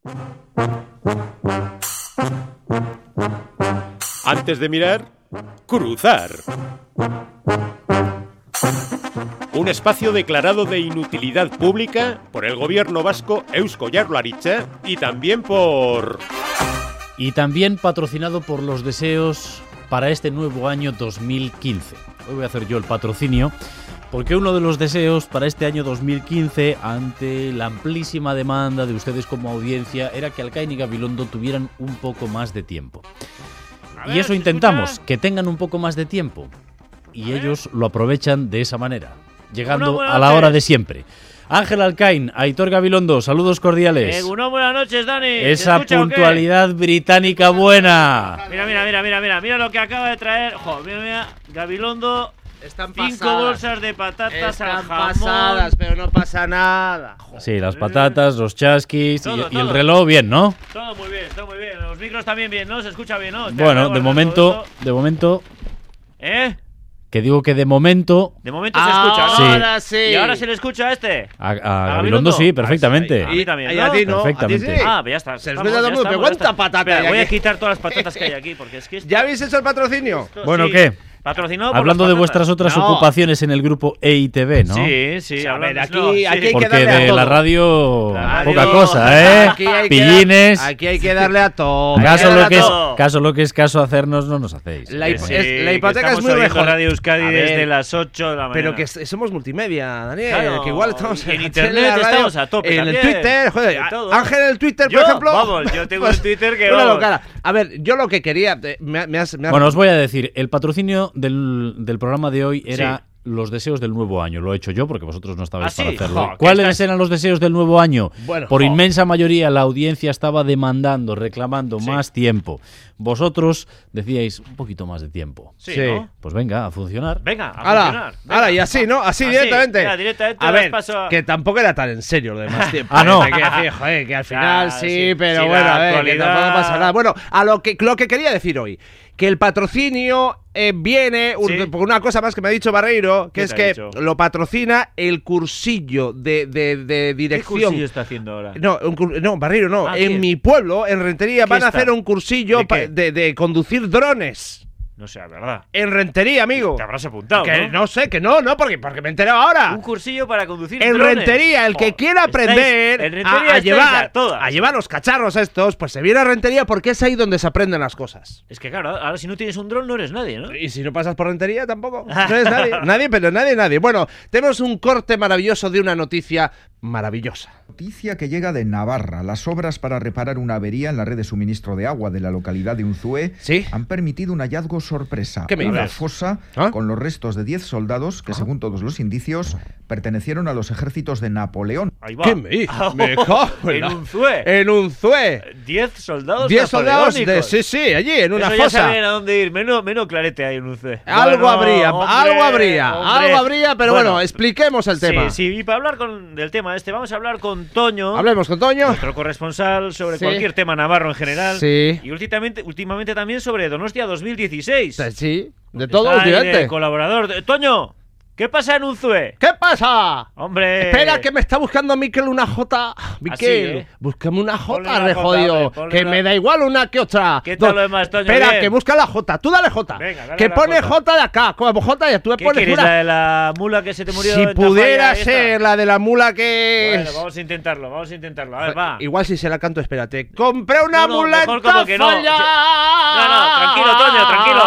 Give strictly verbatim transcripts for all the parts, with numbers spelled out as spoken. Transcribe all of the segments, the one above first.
Antes de mirar, cruzar. Un espacio declarado de inutilidad pública por el gobierno vasco Eusko Jaurlaritza y también por... Y también patrocinado por los deseos para este nuevo año dos mil quince. Hoy voy a hacer yo el patrocinio, porque uno de los deseos para este año dos mil quince, ante la amplísima demanda de ustedes como audiencia, era que Alcain y Gabilondo tuvieran un poco más de tiempo. ver, Y eso ¿se intentamos, escucha? que tengan un poco más de tiempo. Y ellos lo aprovechan de esa manera, llegando Bueno, a la buenas hora noches. de siempre. Ángel Alcain, Aitor Gabilondo, saludos cordiales. Eh, Gunón, buenas noches, Dani. ¿Se Esa escucha o qué? puntualidad británica buena. Mira, mira, mira, mira, mira, mira lo que acaba de traer. Jo, mira, mira, Gabilondo. Están Cinco pasadas. bolsas de patatas al Están jamón. pasadas, pero no pasa nada. Sí, las patatas, los chasquis Todo, y, y el todo. reloj bien, ¿no? Todo muy bien, todo muy bien. Los micros también bien, ¿no? Se escucha bien, ¿no? Espera, Bueno, voy a de guardar momento, todo esto. de momento, ¿Eh? que digo que de momento De momento se escucha, ¿no? Sí. Ahora sí. ¿Y ahora se le escucha a este? a, a Gabilondo? Gabilondo sí, perfectamente. A mí también, Y a ¿no? ti no, a ti Perfectamente. sí. Ah, pues ya está. Se les estamos, ve todo ya el mundo, estamos, pero ya ¿cuánta está. patata Espera, hay voy a aquí? quitar todas las patatas que hay aquí, porque es que esto- ¿Ya habéis hecho el patrocinio? esto Bueno, sí. ¿qué? Patrocinado por Hablando las de patatas. vuestras otras No. ocupaciones en el grupo E I T V, ¿no? Sí, sí. A ver, hablando- aquí- no, sí. aquí hay que Porque darle a de todo. la radio, La poca radio- cosa, ¿eh? Aquí hay que Pillines. dar- aquí hay que darle a todo. Hay Caso que lo darle que, a es, todo. caso lo que es caso hacernos, no nos hacéis. La, ¿eh? hipo- Sí, es- la que hipoteca es estamos muy oyendo mejor. Radio Euskadi A ver, desde las ocho de la mañana. Pero que s- somos multimedia, Daniel. Claro, que igual estamos y en la internet tele, la radio, estamos a tope En el también. Twitter, joder. De todo. Ángel en el Twitter, Yo, por ejemplo. vamos, yo tengo pues, el Twitter que una vamos. locura. A ver, yo lo que quería. eh, Me, me has, me has- Bueno, os voy a decir, el patrocinio del, del programa de hoy era Sí. los deseos del nuevo año. Lo he hecho yo porque vosotros no estabais ¿Ah, sí? para hacerlo. Jo, que ¿Cuáles estás- eran los deseos del nuevo año? Bueno, Por jo. inmensa mayoría la audiencia estaba demandando, reclamando Sí. más tiempo. Vosotros decíais un poquito más de tiempo. Sí, Sí. ¿no? Pues venga, a funcionar. Venga, a Ahora, funcionar. Venga. ahora, y así, ¿no? Así, Así, directamente. mira, directamente a das ver, paso a- que tampoco era tan en serio lo demás tiempo. Ah, no. ¿eh? Que, que, joder, que al final Ah, sí, sí. pero Sí, bueno, la a ver, que actualidad- tampoco pasa nada. Bueno, a lo que, lo que quería decir hoy, que el patrocinio eh, viene un- Sí. por una cosa más que me ha dicho Barreiro, que ¿Qué es te ha que dicho? lo patrocina el cursillo de, de, de ¿Qué dirección. cursillo está haciendo ahora? No, un cur- no, Barreiro, no. Ah, en ¿quién? mi pueblo, en Rentería, ¿Qué van a está? hacer un cursillo ¿De pa- qué? de, de conducir drones. No sé, la verdad. En Rentería, amigo. Te habrás apuntado, Que ¿no? no sé, que no, no, porque, porque me he enterado ahora. Un cursillo para conducir En drones. Rentería, el que Joder, quiera estáis- aprender en Rentería a, a estáis llevar a todas. a llevar los cacharros estos, pues se viene a Rentería porque es ahí donde se aprenden las cosas. Es que claro, ahora si no tienes un dron no eres nadie, ¿no? Y si no pasas por Rentería tampoco. No eres nadie. Nadie, pero nadie, nadie. Bueno, tenemos un corte maravilloso de una noticia maravillosa. Noticia que llega de Navarra. Las obras para reparar una avería en la red de suministro de agua de la localidad de Unzué ¿Sí? han permitido un hallazgo sorpresa. ¿Qué me Una dices? fosa ¿Ah? con los restos de diez soldados que, según todos los indicios, pertenecieron a los ejércitos de Napoleón. Ahí va. ¿Qué me dices? Ah, Me cago en en la- un zue. En Unzué. Diez soldados Diez soldados de... napoleónicos. Sí, sí, allí, en una Eso ya fosa. saben a dónde ir. Menos, menos clarete hay en un C. Algo Bueno, habría, hombre, algo habría, hombre. algo habría, pero bueno, expliquemos el tema. Sí, sí, y para hablar con, del tema este, vamos a hablar con Toño, Hablemos con Toño. nuestro corresponsal sobre Sí. cualquier tema navarro en general. Sí. Y últimamente, últimamente también sobre Donostia dos mil dieciséis. Sí, de todo Está ahí de últimamente. colaborador. de- Toño, ¿qué pasa en Unzué? ¿Qué pasa? Hombre. Espera, que me está buscando Miquel una J. Miquel, ¿eh? búscame una Ponle J, una re J, jodido. hombre, ponle Que una- me da igual una que otra. ¿Qué tal Do- lo demás, Toño? Espera, Bien. que busca la J. Tú dale J. Venga, dale que la pone J. J de acá. Como J ya tú me ¿Qué pones quieres? una. ¿La de la mula que se te murió Si en pudiera Tafalla, esta? ser la de la mula que Bueno, es. vamos a intentarlo, vamos a intentarlo. A ver, va. Igual si se la canto, espérate. Compré una No, no, mula mejor en como que no. Tafalla. No, no, tranquilo, Toño, tranquilo.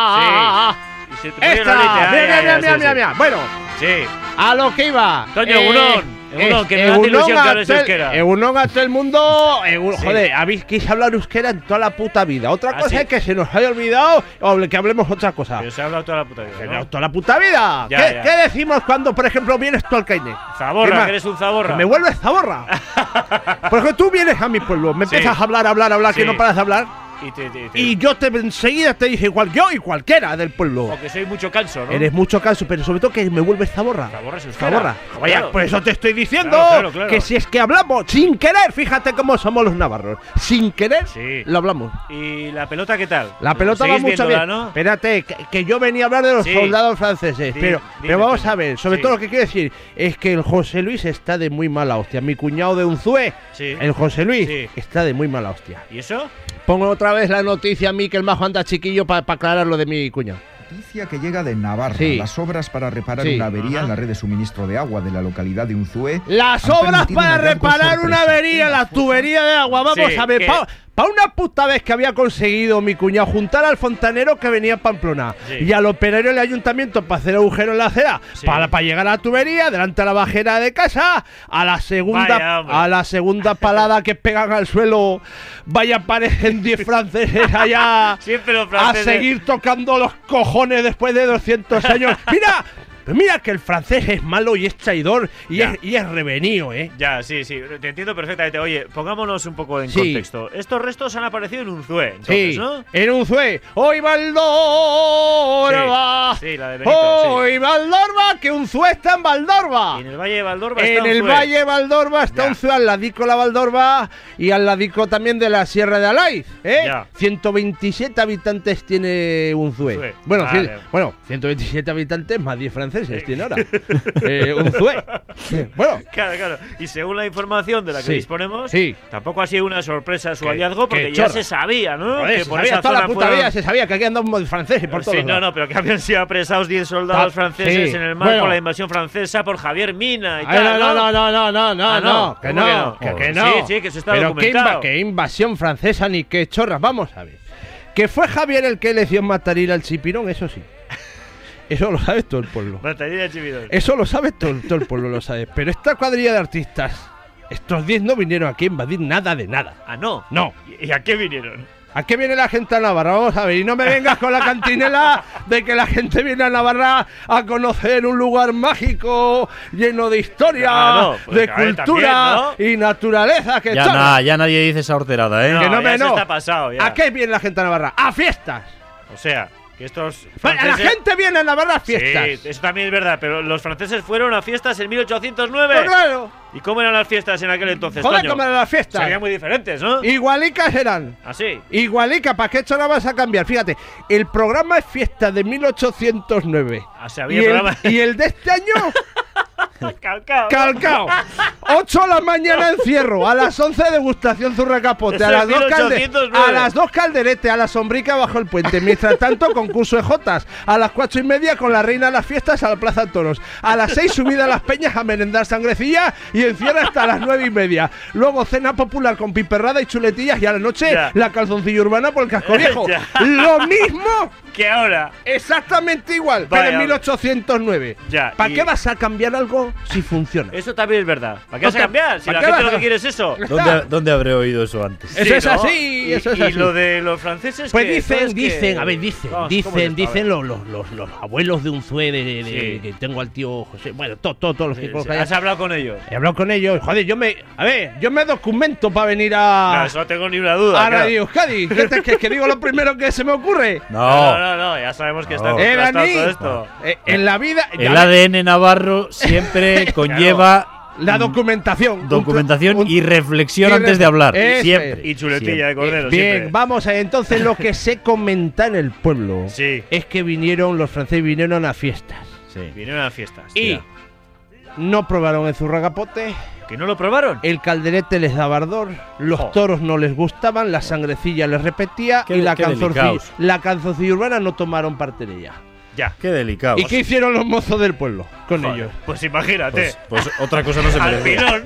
Sí. Y se te murió Esta. en Olite. Mira, Ay, mira, ay, mira, ay, mira, sí, mira, sí. mira. Bueno, Sí. a lo que iba. Toño, Egunon. Egunon, que me hace ilusión que hables euskera. Egunon a todo el mundo. Egun- Sí. Joder, habéis quis hablar euskera en toda la puta vida. Otra ¿Ah, cosa sí? es que se nos haya olvidado o que hablemos otra cosa. Pero se ha hablado toda la puta vida, Que ¿no? no, toda la puta vida. Ya, ¿Qué, ya. qué decimos cuando, por ejemplo, vienes tú al Caine? Zaborra, ¿Qué más? que eres un zaborra. Que me vuelves zaborra. Por ejemplo, tú vienes a mi pueblo, me Sí. empiezas a hablar, hablar, hablar, Sí. que no paras de hablar. Y, te, te, te... y yo te enseguida te dije igual yo y cualquiera del pueblo. Porque soy mucho canso, ¿no? Eres mucho caso, pero sobre todo que me vuelves zaborra. Zaborra es euskera. Zaborra. Vaya, Claro. por eso te estoy diciendo Claro, claro, claro. que si es que hablamos sin querer, fíjate cómo somos los navarros. Sin querer, Sí. lo hablamos. ¿Y la pelota qué tal? La pelota va ¿Seguís mucho viéndola, bien. ¿no? Espérate, que, que yo venía a hablar de los Sí. soldados franceses. Di- pero, dime, pero vamos Toño. a ver, sobre Sí. todo lo que quiero decir es que el José Luis está de muy mala hostia. Mi cuñado de Unzué, Sí. el José Luis, Sí. está de muy mala hostia. ¿Y eso? Pongo otra vez la noticia a mí que el majo anda chiquillo para aclarar lo de mi cuñado. Noticia que llega de Navarra. Sí. Las obras para reparar Sí. una avería Ajá. en la red de suministro de agua de la localidad de Unzué. Las han obras permitido un para hallazgo reparar una sorpresa. avería, la tubería de agua. Vamos Sí, a ver, que- para una puta vez que había conseguido mi cuñado juntar al fontanero que venía a Pamplona Sí. y al operario del ayuntamiento para hacer agujero en la acera, Sí. para, para llegar a la tubería, delante de la bajera de casa, a la segunda, Vaya, hombre. a la segunda palada que pegan al suelo, vaya aparecen diez franceses allá Siempre los a franceses. seguir tocando los cojones después de doscientos años. ¡Mira! Pero mira que el francés es malo y es traidor y Ya. es, y es revenido, ¿eh? Ya, sí, sí, te entiendo perfectamente. Oye, pongámonos un poco en Sí. contexto. Estos restos han aparecido en Unzué, entonces, Sí, ¿no? en Unzué. ¡Hoy Valdorba! Sí, sí, la de Benito, sí. ¡Hoy Valdorba! ¡Que Unzué está en Valdorba! Y en el Valle de Valdorba está En el Unzué. Valle de Valdorba está Ya. Unzué, al ladico la Valdorba y al ladico también de la Sierra de Alaiz, ¿eh? Ya. ciento veintisiete habitantes tiene Unzué. Unzué. Bueno, Vale. cien- bueno, ciento veintisiete habitantes más diez franceses tiene ahora. eh, Unzué. Sí, Bueno, Claro, claro. Y según la información de la que Sí, disponemos, sí. tampoco ha sido una sorpresa su Qué- hallazgo, porque qué ya chorra. se sabía, ¿no? joder, que se por sabía esa toda la zona puta fueron- vida, se sabía que aquí andamos franceses por todos Sí, no, lados. no, pero que habían sido apresados diez soldados Ta- franceses sí, en el mar bueno. por la invasión francesa por Javier Mina y Ay, tal, no, no, no, no, no, no, Ah, no, no, que ¿cómo no, que no? que, que Sí, no. sí, que eso está Pero qué, documentado. inva- qué invasión francesa ni qué chorras, vamos a ver. Que fue Javier el que le dio mataril al chipirón, eso sí. Eso lo sabe todo el pueblo. Mataría Chividón. Eso lo sabe todo, todo el pueblo, lo sabe. Pero esta cuadrilla de artistas, estos diez no vinieron aquí a invadir nada de nada. Ah, no. No. ¿Y y a qué vinieron? ¿A qué viene la gente a Navarra? Vamos a ver, y no me vengas con la cantinela de que la gente viene a Navarra a conocer un lugar mágico, lleno de historia, Ah, no, pues, de a ver, cultura también, y naturaleza. Que Ya, chorra. na- ya nadie dice esa horterada, ¿eh? No, que no ya me eso no. está pasado, ya. ¿A qué viene la gente a Navarra? ¡A fiestas! O sea, que estos La franceses... gente viene a Navarra a fiestas. Sí, eso también es verdad, pero los franceses fueron a fiestas en mil ochocientos nueve. Pues claro. ¿Y cómo eran las fiestas en aquel entonces, Joder, Toño? cómo eran las fiestas. Serían muy diferentes, ¿no? Igualicas eran. Así. Igualica, ¿para qué hecho la vas a cambiar? Fíjate, el programa es fiesta de mil ochocientos nueve. Ah, se Y había el, programa... y el de este año, Calcao. calcao. ocho de la mañana encierro, a las once degustación zurracapote, Eso a en las, dos mil calde- ochocientos nueve. a las dos calderete, a la sombrica bajo el puente. Mientras tanto, concurso de jotas. A las cuatro y media con la reina de las fiestas a la Plaza de Toros. A las seis subida a las peñas a merendar sangrecilla y encierra hasta las nueve y media. Luego cena popular con piperrada y chuletillas y a la noche Ya. la calzoncilla urbana por el casco viejo. Ya. Lo mismo. Que ahora... Exactamente igual, Vaya. pero en mil ochocientos nueve. Ya, ¿Para y- qué vas a cambiar algo si funciona? Eso también es verdad. ¿Para qué vas a No te- cambiar? Si ¿para la qué gente vas lo a- que quiere es eso. ¿Dónde, ¿Dónde habré oído eso antes? Eso Sí, es ¿no? así, Y- eso es y así. lo de los franceses. Pues que dicen, entonces que- dicen, a ver, dicen, Vamos, ¿cómo dicen, es esto? A dicen ver. los, los, los, los abuelos de Unzué, de, de- de- Sí. que tengo al tío José, bueno, todos todo, todos los Sí, que sí. conozco allá. ¿Has hablado con ellos? He hablado con ellos, joder, yo me, a ver, yo me documento para venir a, No, eso no tengo ni una duda. a claro. Radio Euskadi. ¿Qué te- que, que digo lo primero que se me ocurre? No, No. no, no, ya sabemos que está No. Eh, contrastado Dani, todo esto. eh, en la vida, El ya- A D N navarro siempre conlleva la documentación, documentación Un- un- y reflexión y antes ref- de hablar. Eso Siempre. Y chuletilla Siempre. de cordero, Bien, siempre. vamos a entonces lo que se comenta en el pueblo Sí. es que vinieron los franceses vinieron a fiestas Sí. Vinieron a las fiestas. y no probaron el zurragapote, ¿Que no lo probaron? el calderete les daba ardor, los Jo. toros no les gustaban, la sangrecilla les repetía Qué- y la qué canzoncilla, delicados. la canzoncilla urbana no tomaron parte de ella. Ya. Qué delicado. ¿Y qué hicieron los mozos del pueblo con Joder, ellos? Pues imagínate. Pues, pues otra cosa no se Al merece. pilón.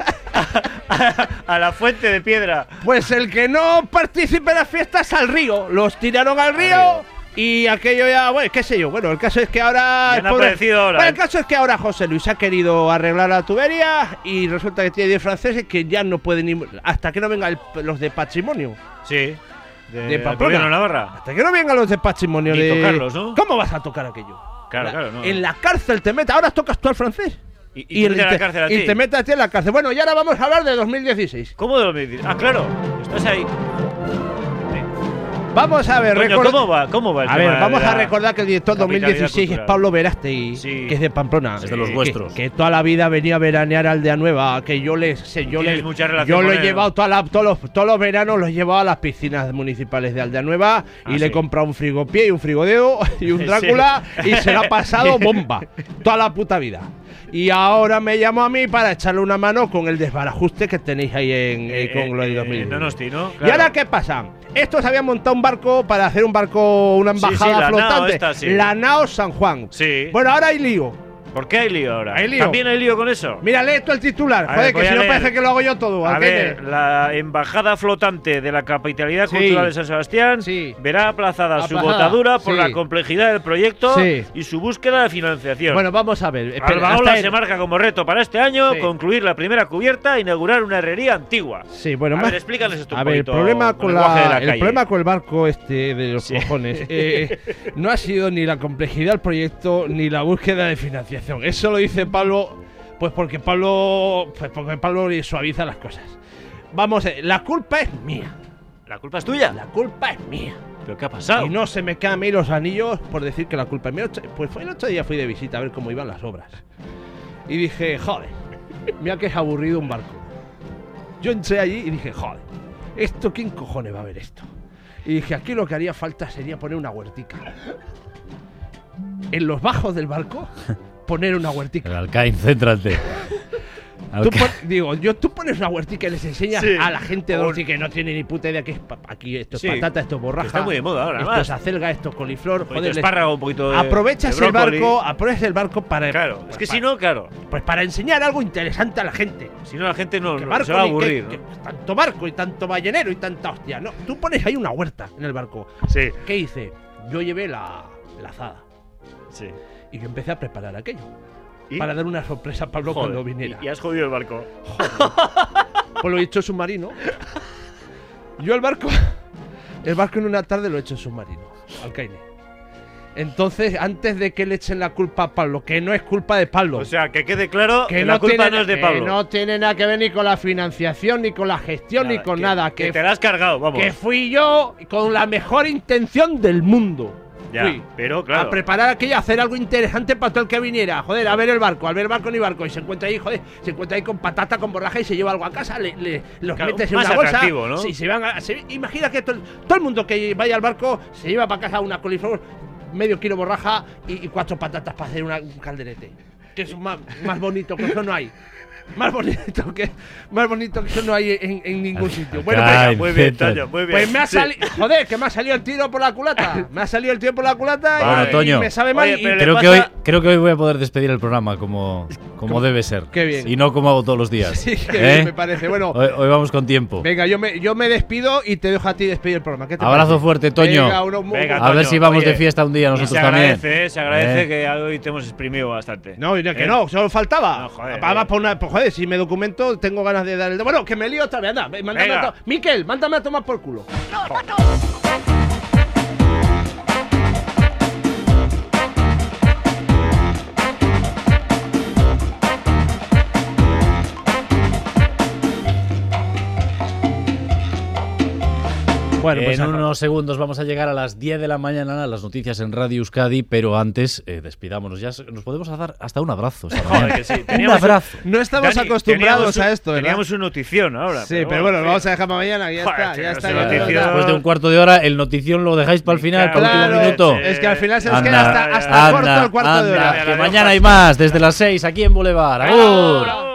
A, a la fuente de piedra. Pues el que no participe en las fiestas al río, los tiraron al río. Y aquello ya, bueno, qué sé yo, bueno, el caso es que ahora... Ya el no ha aparecido ahora, Bueno, ¿eh? el caso es que ahora José Luis ha querido arreglar la tubería y resulta que tiene diez franceses que ya no pueden ir, hasta que no vengan el- los de patrimonio. Sí. De, De del Pamplona. gobierno de Navarra. Hasta que no vengan los de patrimonio Ni de... tocarlos, ¿no? ¿Cómo vas a tocar aquello? Claro, La- claro, no. En la cárcel te metes, ahora tocas tú al francés. Y, y, te el- meten a la cárcel a y ti. te metes a ti en la cárcel. Bueno, y ahora vamos a hablar de dos mil dieciséis. ¿Cómo de lo me dices? Ah, claro. Estás ahí. Vamos a ver, Toño, record- ¿cómo va? ¿Cómo va el A tema ver, vamos de a la recordar que el director dos mil dieciséis es capitalidad Pablo Verástegui, Sí. que es de Pamplona. Es de los que- vuestros. Que, que toda la vida venía a veranear a Aldea Nueva, que yo le sé, yo Tienes le mucha relación yo lo con he él, llevado ¿no? toda la- todos los todos los veranos los he llevado a las piscinas municipales de Aldea Nueva y Ah, le sí. he comprado un frigopié y un frigodeo y un Sí. Drácula y se lo ha pasado bomba toda la puta vida. Y ahora me llamo a mí para echarle una mano con el desbarajuste que tenéis ahí en, eh, con lo del dos mil. En Donosti, ¿no? ¿Y Claro. ahora qué pasa? Estos habían montado un barco para hacer un barco, una Sí, sí, embajada la nao flotante. esta, sí. La nao San Juan. Sí. Bueno, ahora hay lío. ¿Por qué hay lío ahora? Hay lío. ¿También hay lío con eso? Mira, lee esto el titular. A Joder, ver, que voy si a no leer. parece que lo hago yo todo. A Alcaide. ver, la embajada flotante de la capitalidad Sí. cultural de San Sebastián Sí. verá aplazada, su Aplazada, botadura por sí. la complejidad del proyecto Sí. y su búsqueda de financiación. Bueno, vamos a ver. Espera, Albaola hasta se el- marca como reto para este año Sí. concluir la primera cubierta e inaugurar una herrería antigua. Sí, bueno, a más. ver, explícales esto un A ver, el poquito problema con con lenguaje de la, la el calle. problema con el barco este de los Sí. cojones eh, no ha sido ni la complejidad del proyecto ni la búsqueda de financiación. Eso lo dice Pablo, pues porque Pablo, pues porque Pablo suaviza las cosas. Vamos, eh, la culpa es mía. ¿La culpa es tuya? La culpa es mía. ¿Pero qué ha pasado? Y no se me caen a mí los anillos por decir que la culpa es mía. Ocho- Pues fue el otro día fui de visita a ver cómo iban las obras. Y dije, joder, mira que es aburrido un barco. Yo entré allí y dije, joder, ¿esto quién cojones va a ver esto? Y dije, aquí lo que haría falta sería poner una huertica. En los bajos del barco, poner una El huertica. Alcaín, céntrate. Tú Alca- pon- digo, yo, tú pones una huertica y les enseñas Sí. a la gente de Un- Donosti que no tiene ni puta idea que es pa- aquí esto es Sí, patata, esto es borraja. que está muy de moda ahora, Esto además. es acelga, esto es coliflor. Un poquito Joder, de les- espárrago, un poquito de aprovechas de el brócoli. barco, aprovechas el barco para Claro, pues es que para- si no, claro. pues para enseñar algo interesante a la gente. Si no, la gente no, Que no- barco se va a ni- aburrir. que- ¿no? que tanto barco y tanto ballenero y tanta hostia. No, tú pones ahí una huerta en el barco. Sí, ¿Qué hice? Yo llevé la, la azada sí. y yo empecé a preparar aquello ¿Y? para dar una sorpresa a Pablo Joder, cuando viniera. y, y has jodido el barco. Pues lo he hecho submarino. Yo el barco, el barco en una tarde lo he hecho submarino, Alcaine. Entonces, antes de que le echen la culpa a Pablo, que no es culpa de Pablo, O sea, que quede claro que, que la culpa tiene, no es de que Pablo. no tiene nada que ver ni con la financiación, ni con la gestión, ni con nada. Que, Que, te la has cargado, vamos. que fui yo con la mejor intención del mundo. Ya, Fui pero claro. a preparar aquello, a hacer algo interesante para todo el que viniera. Joder, a ver el barco, a ver el barco ni barco. Y se encuentra ahí, joder, se encuentra ahí con patata, con borraja y se lleva algo a casa, le, le- los Claro, metes en más una bolsa. atractivo, ¿no? Sí, se van a- se- imagina que todo, el- todo el mundo que vaya al barco se lleva para casa una coliflor, medio kilo borraja y, y cuatro patatas para hacer una- un calderete. Que es más, más bonito, que eso no hay. Más bonito que más bonito que eso no hay en, en ningún sitio. Bueno, Ay, venga, Venga, muy bien, etcétera. Toño, muy bien. pues me ha Sí. salido. Joder, que me ha salido el tiro por la culata. Me ha salido el tiro por la culata Bueno, y, Toño. y me sabe mal. Oye, y- pero le Creo que, pasa- hoy, creo que hoy voy a poder despedir el programa como, como debe ser. Qué bien. Y no como hago todos los días. Sí, que ¿Eh? bien, me parece. Bueno, Hoy, hoy vamos con tiempo. venga, yo me, yo me despido y te dejo a ti despedir el programa. ¿Qué te Abrazo parece? fuerte, Toño. Venga, uno muy- Venga, A ver Toño, si vamos oye, de fiesta un día y nosotros se también. agradece, se agradece Eh. que hoy te hemos exprimido bastante. No, que ¿Eh? no, solo faltaba. No, joder, Vamos eh. por una, pues, joder, si me documento, tengo ganas de dar el. Bueno, que me lío otra vez. Anda, mándame Venga. a to- Miquel, mándame a tomar por culo. Bueno, pues en acaba. unos segundos vamos a llegar a las diez de la mañana a las noticias en Radio Euskadi, pero antes eh, despidámonos. Ya nos podemos dar hasta un abrazo. esta Joder, mañana. que sí. Un Teníamos- abrazo. No estamos Dani, acostumbrados teníamos un- a esto, ¿verdad? Teníamos una notición ahora. Sí, pero bueno, lo en vamos fin. a dejar para mañana. Ya Joder, está, tío, ya no está. sé, ya notición. está. Después de un cuarto de hora, el notición lo dejáis para el final, para el Claro, último minuto. es que al final se nos Anda, queda hasta, hasta anda, corto el cuarto de anda, hora. que mañana hay más, desde las seis, aquí en Boulevard. ¡Agur! Bravo.